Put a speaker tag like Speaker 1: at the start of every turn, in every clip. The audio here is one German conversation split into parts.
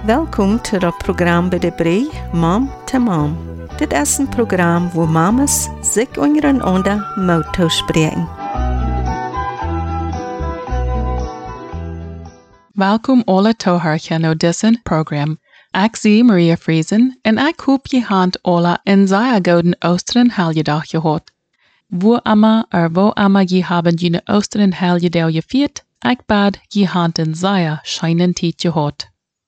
Speaker 1: Welkom to het programma bij de Bree, Mom to Mom. Dit is een programma waar mamas zich ondereinander mouth spreken.
Speaker 2: Welkom alle toehoorders naar deze programma. Ik zie Maria Friesen en ik hoop je hand alle in zeer gouden Oosteren helgedag gehad. Wo amma je haben je Oosteren helgedag gevierd, ik bad je hand in zeer scheinen tijd gehad.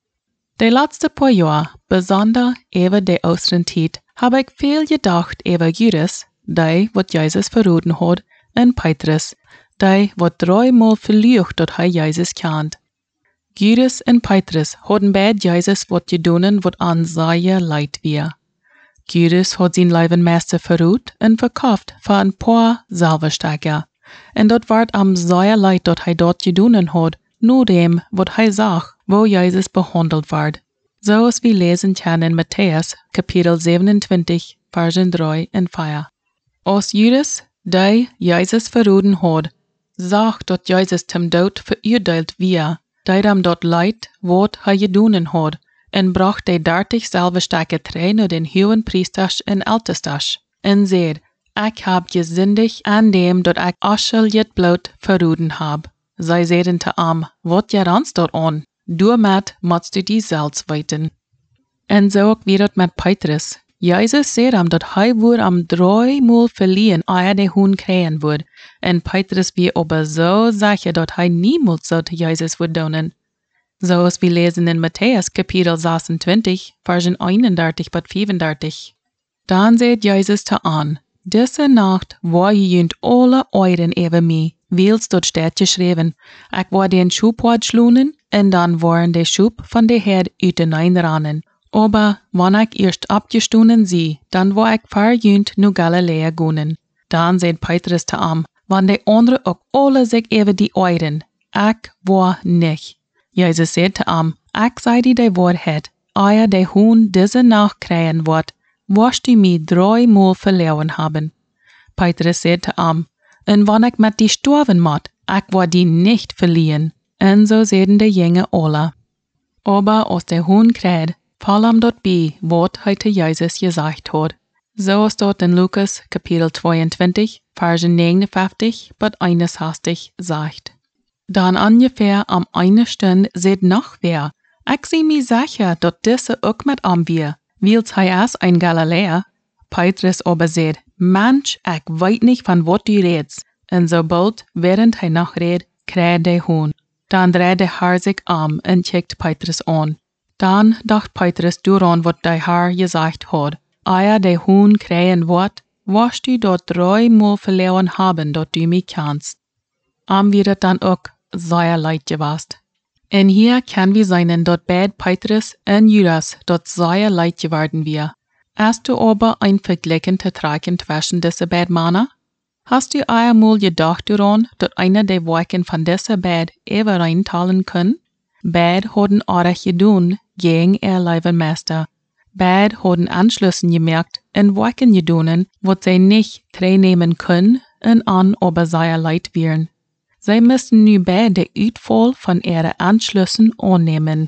Speaker 2: De laatste paar jaar, bijzonder over de Oosteren-tijd, heb ik veel gedacht over Judas, die wat Jezus verraden had, en Petrus, die wat 3 maal verliegt dat hij Jezus kent. Judas en Petrus hadden bij Jezus wat gedaan wat aan zeer leid weer. Judas had zijn levenmeester verraad en verkauft voor een paar zilversteken, en dat werd am zeer leid dat hij dat gedaan had, nur dem wat hij zag, wo Jezus behandeld werd. Zoals we lezen kunnen in Matthäus, kapitel 27, versen 3 en 4. Als Judas, die Jezus verraden had, zag dat Jezus ten dood veroordeeld weer, deed hem dat leid wat hij gedaan had, en bracht de 30 zilversteken terug naar den hohen priesters en ältestes, en zei, ik heb gezündig aan dem dat ik asscheljet bloed verraden heb. Zij zeiden te hem, wat je ranst dat aan? Doormet moest du die zelfs weten. En zo ook weer dat met Petrus. Jezus zei hem dat hij woord am 3 maal verliehen eer de hoen krijgen woord. En Petrus weer aber zo zeker dat hij niemals zo te Jezus woord doen. Zoals we lezen in Matthäus kapitel 26, versen 31 tot 35. Dan zei Jezus te aan, deze nacht waar je junt alle euren over mij, wils dat staat geschreven. Ik wou den Schub uitslunen, en dan waren de Schub van de herd uiteinanderrannen. Aber wanneer ik eerst abgestonen zie, dan wou ik verjunt nu Galilea goenen. Dan zei Petrus te hem, want de anderen ook alle zich over die euren. Ik wou niet. Jezus zei te hem, ik zei die de waarheid, eer de hoen deze nacht krijgen wordt, wirst du mij 3 maal verloren hebben. Petrus zei te hem, en wanneer ik met die sterven moet, ik wou die niet verliehen. En zo zeiden de jongen alle. Aber als de hoen krijgt, val hem dat bij wat hij te Jezus gezegd had. Zoals dat in Lucas kapitel 22, versen 59 tot 61 zegt. Dan ongeveer am eine Stunde zegt nog weer, ik zie mij zeker dat deze ook met hem weer, wils hij is een Galilea. Petrus aber zegt, Mensch, ik weet niet van wat u redt. En sobald, während hij nog redt, krijgt de hoen. Dan draaide hij zich om en kijkt Petrus aan. Dan dacht Petrus dooraan wat de Heer gezegd had. Eer de hoen krijgen wordt, wirst du dat 3 maal verloren hebben dat du mij kennst. Wird het dan ook zeer leid geweest. En hier kan we zien dat beide Petrus en Judas dat zeer leid geworden weer. Hast du aber ein Vergleichen te trekken zwischen deze beide mannen? Hast du einmal gedacht daran, dat einer der Werken von dieser beiden übereintalen können? Beide hadden erg gedaan gegen ihr Levenmeester. Beide hadden Anschlüssen gemerkt en Werken gedaan, wat zij nicht teilnehmen können en an aber sehr leid wären. Zij müssen nu beide de uitval van ihre Anschlüssen annehmen.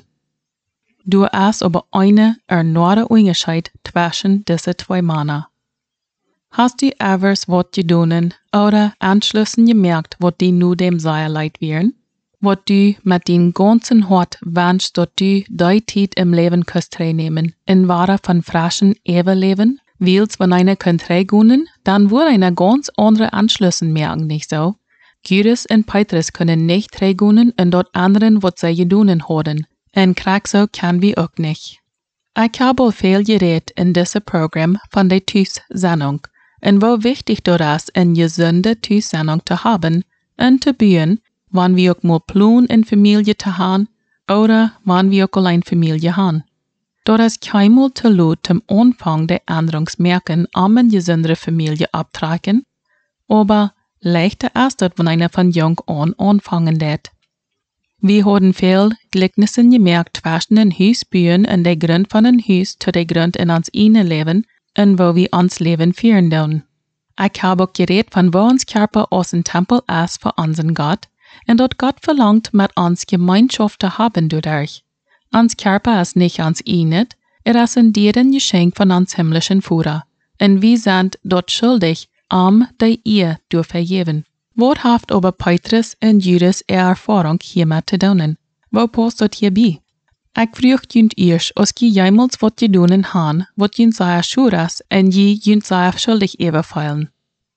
Speaker 2: Du is aber eine enorme Unterschied zwischen diese 2 Männer. Hast du evers wat gedaan oder Anschlüssen gemerkt, wat die nu dem sehr leid wären? Wat du mit den ganzen Hart wünschst, dat du die Zeit im Leben kannst teilnehmen, in wahre von frischen Eberleben? Wils, wenn einer kann teilgunnen, dann würde einer ganz andere Anschlüssen merken, nicht so? Judas und Petrus können nicht teilgunnen und dort anderen, wat sie gedaan hadden. En krijg zo kan we ook niet. Ik heb al veel geredet in deze programma van de thuiszending en hoe wichtig dat is een gezonde thuiszending te hebben en te bouwen, wanneer we ook maar plan in familie te gaan, oder wanneer we ook alleen familie gaan. Dat is keinmal te laat zum Anfang de Änderungsmerken om een gezondere familie abtrekken, aber leichter ist dat wanneer einer von jong an anfangen deed. We hadden veel gelijkenissen gemerkt zwischen den huisburen en de grond van een huis tot de grond in ons eigen leven en wo we ons leven führen doen. Ik heb ook geredet van wo ons Körper als een tempel is voor onze God en dat God verlangt met ons Gemeinschaft te haben dadurch. Ans Körper ist nicht ans Inet, ist ein deren Geschenk von ans himmlischen Vater. Und wir sind dort schuldig, die ihr zu vergeben. Wat haft aber Petrus und Judas Erfahrung hiermit te doen? Wo passt dat hierbij? Ik vroeg junt eerst, als je jemals wat je doen han, wat je zei schuras en je junt zei schuldig evenfeilen.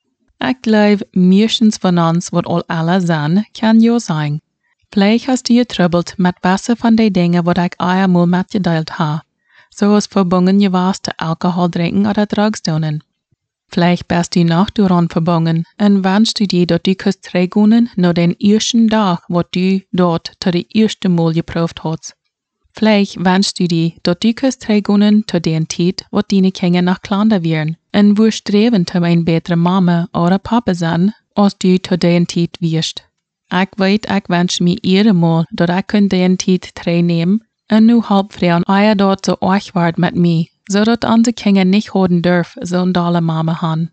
Speaker 2: Ik geloof, meestens van ons wat al alle zijn, kan jo zijn. Vielleicht hast du getrubbelt mit Wasser von den Dingen, wat ich einmal mit gedeelt ha, zoals verbunden je was te Alkohol trinken oder Drugs doen. Vielleicht bist du noch daran verbunden und wünschst du dir, dass du kannst trägunen nach den ersten Tag, wo du dort zu der ersten Mal geprüft hast. Vielleicht wünschst du dir, dass du kannst trägunen zu den Zeit, wo deine Kinder noch kleiner werden und wo streben zu eine bessere Mama oder Papa sein, als du zu den Zeit wirst. Ich weiß, ich wünsche mir ihre Mal, dass ich den Zeit teilnehmen und nur halb Frauen eier dort so euch wart mit mir, zodat onze Kinder nicht houden dürfen, zo'n dolle Mama haben.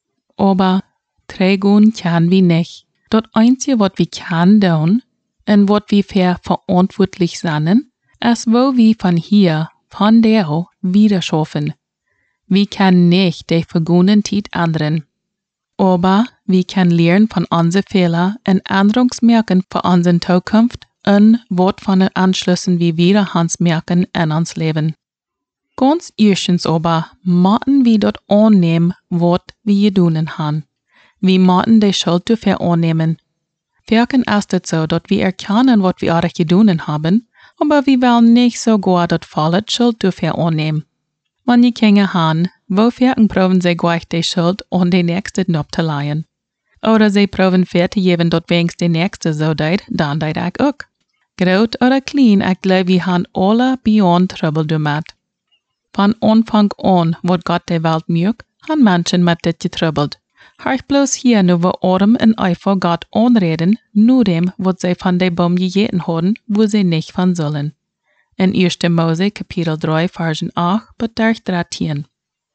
Speaker 2: Aber trägen können wir nicht. Das Einzige, was wir können tun und was wir für verantwortlich sind, ist, wo wir von hier, von der, wieder schaffen. Wir können nicht die vergangene Zeit ändern. Aber wir können lernen von unseren Fehlern und Änderungsmerken für unsere Zukunft und was von den Anschlüssen wir wieder hans merken in uns Leben. Ganz erstens aber müssen wir dort annehmen, was wir tun haben. Wir müssen die Schuld dafür annehmen. Wirken ist es so, dass wir erkennen, was wir eigentlich getan haben, aber wir wollen nicht so gut das volle Schuld dafür annehmen. Wenn die Kinder haben, wofür proben sie gleich die Schuld an die Nächsten abzuleihen? Oder sie proben für zu geben, dass wenigstens die Nächste so deed, dann deed ich auch. Groot oder klein, ich glaube, wir haben alle beyond Trouble damit. Von Anfang an, wo Gott die Welt mögt, haben Menschen mit dit getrubbelt. Hör bloß hier nur wo Adam und Eva Gott anreden, nur dem, was sie von dem Baum gegessen haben, wo sie nicht von sollen. In 1. Mose, Kapitel 3, Versen 8 bis 13.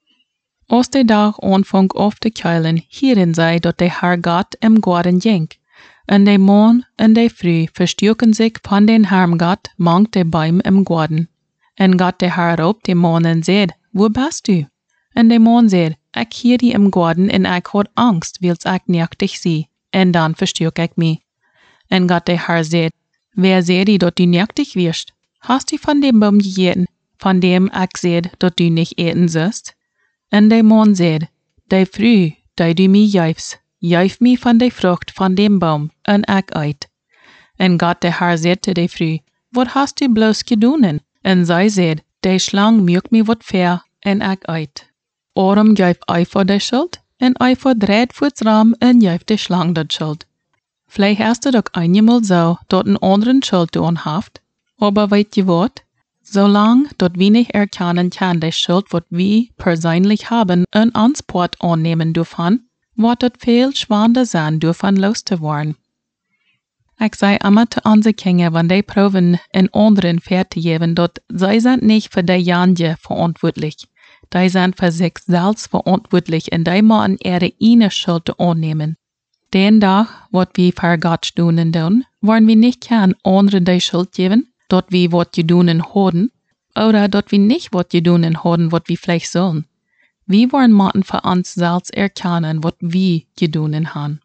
Speaker 2: Als der Tag anfang auf zu keilen, hierin sei, dass der Herr Gott im Garten ging. Und der Mann und der Früh verstärken sich von den Herrn Gott, mangt der Baum im Garten. Und Gott der Herr robt dem Mann und sagt, wo bist du? Und der Mann sagt, ich hier die im Garten und ich hat Angst, weil ich nicht dich sehe. Und dann verstärk ich mich. Und Gott der Herr sagt, wer sagt dir, dass du nicht dich wirst? Hast du von dem Baum gegessen, von dem ich sehe, dass du nicht essen sollst? Und der Mann sagt, der Früh, da du mich jäuf mich von der Frucht von dem Baum, und ich eit. Und Gott der Herr sagt zu der Früh, was hast du bloß getan? Und sie sagt, der Schlang mögt mir wat fair, und ich eit. Orum jäuf Eifer der Schuld, und Eifer dreht vor's Raum und jäuf der Schlang der Schuld. Vielleicht hast du doch einmal so, dort einen anderen Schuld tun haft, aber weißt du was? Solange dort wir nicht erkennen kann, die Schuld, was wir persönlich haben, und Ansport annehmen dürfen, wird es viel schwerer sein, dürfen loszuwerden. Ich sage immer zu unseren Kindern, wenn die proben, in anderen fertig geben, dort sie sind nicht für die Janje verantwortlich. Die sind für sich selbst verantwortlich und die müssen ihre eigene Schuld annehmen. Den Tag, was wir für Gott tun, wollen wir nicht können anderen die Schuld geben, dort wir was tun haben, oder dort wir nicht was tun haben, was wir vielleicht sollen. Wir wollen müssen für uns selbst erkennen, was wir tun haben.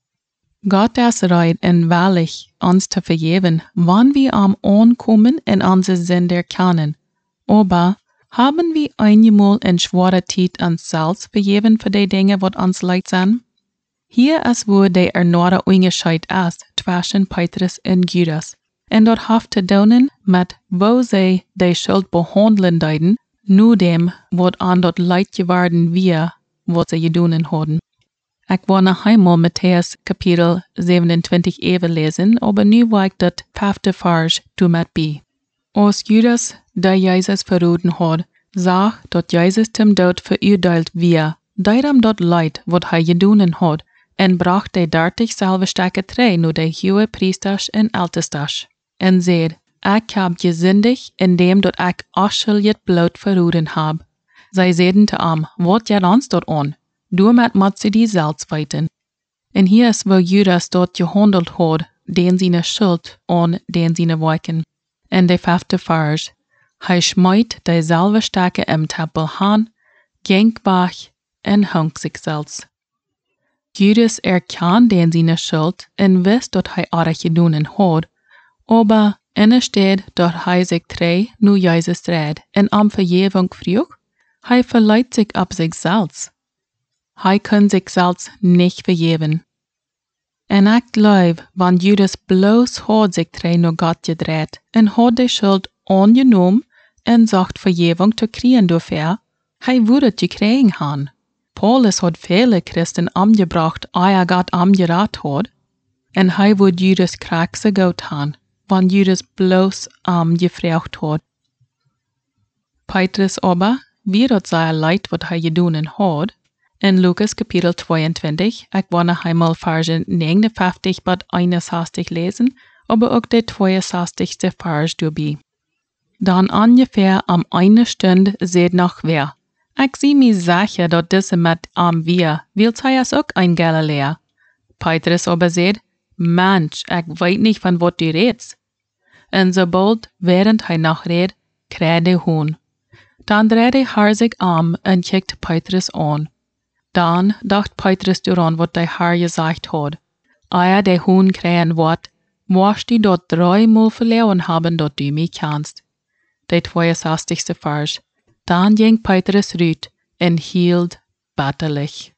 Speaker 2: Gott ist bereit und willig, uns zu vergeben, wann wir am Ankommen in unsere Sinn erkennen. Aber haben wir einmal in schwerer Zeit uns selbst vergeben für die Dinge, die uns leid sind? Hier ist, wo der erneute Unterschied ist zwischen Petrus und Judas. Und dort hat zu tun mit, wo sie die Schuld behandeln deuten, nur dem, was an dort leid geworden wir, was sie getan haben. Ich will noch einmal Matthäus Kapitel 27 even lesen, aber nu will ich das 5. Vers damit bei. Als Judas, der Jesus verraten hat, sah, dass Jesus zum Tod verurteilt wir, deidam dort leid, was er getan hat, und bracht die 30 Salbestücke Trei nur die hohe Priesters und Ältestas. Und sagt, ich hab gesündigt, indem dort ich ascheljet Blut verraten hab. Sie sagten zu ihm, was geht uns dort an? Damit muss sie die selbst weiten. Und hier ist, wo Judas dort gehandelt hat, den seine Schuld an den seine Werken. en de 5e vers. Hij smijt de zelfversterke im tempel aan, ging weg en hang zichzelf. Judas erkant den seine Schuld en wist dat hij arg gedaan had, aber instead dat hij zich trei nu Jezus red en am vergeving vroeg, hij verleiht sich op zichzelf. Hij kan zichzelf niet vergeven. En ik geloof, wanneer Judas bloos had zich trei nu God gedreid en had de schuld aangenomen en zacht vergeving te krijgen doorver, hij would het gekregen han. Paulus had vele Christen omgebracht, eer God omgeraad had, en hij would Judas krakse goud han, wanneer Judas bloos omgevraagd had. Petrus aber, wie dat zijn leid wat hij gedaan had, in Lukas kapitel 22, ik wanneer hij mal versen 59 tot 61 lezen, aber ook de 62ste vers doorbij. Dan ungefähr am eine Stunde seht noch wer. Ich zie mir sicher, dat diese met wir, wilt hij es ook ein Galiläer. Petrus aber seht, Mensch, ich weet nicht, van wat du redst. En sobald, während hij noch redt, kreide Hohn. Dan drehte hij zich en kijkt Petrus aan. Dan dacht Petrus daran, wat de Herr gesagt had. Eer de Hohn krijgen wordt, moest du dat 3-mal verloren haben, dat du mich kennst. De 62ste vers. Dan ging Petrus uit en hield battelig.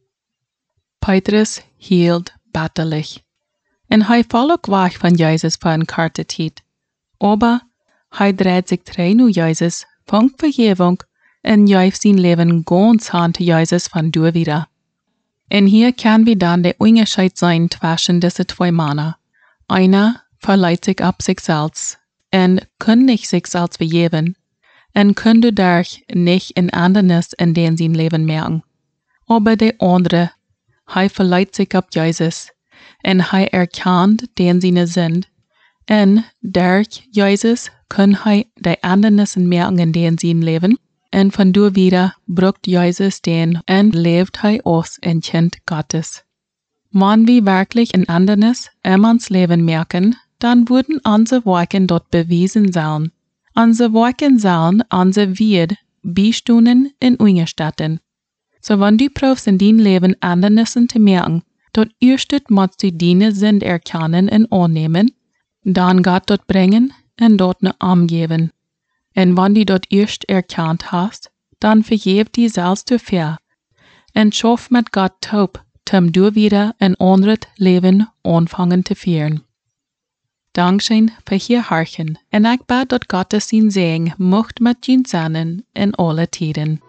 Speaker 2: Petrus hield battelig. En hij val ook weg van Jezus voor een korte tijd. Aber hij dreht zich trei nu Jezus, vangt vergeving en geeft zijn leven ganz aan te Jezus van door wieder. En hier kan we dan de onderscheid zijn tussen deze 2 mannen. Einer verleiht sich op zichzelf en kan nicht zichzelf vergeven. En kan dadurch nicht in anderes in den zijn leven merken. Aber de andere, hij verleiht sich op Jezus, en hij erkent den seine Sünd, en durch Jezus kan hij de anderes merken in den zijn leven, en van door wieder brucht Jezus den en leeft hij aus in Kind Gottes. Wenn wir wirklich in anderes iemands leven merken, dann würden unsere Werke dort bewiesen sein. Unsere Werke sollen unsere Wert bestunden en unterstützen. So wenn du proefst in dein Leben andernissen te merken, dort erstet musst du deine Sünd erkennen en annehmen, dann Gott dort bringen en dort ne Arm geben. En wenn du dort erst erkannt hast, dann vergib die selbst dafür en schaff mit Gott taub, du wieder ein anderes Leben anfangen zu führen. Dankeschön für hier Harchen, en ich bete, dass Gottes sein Segen mocht mit Ihnen sein in alle Tiden.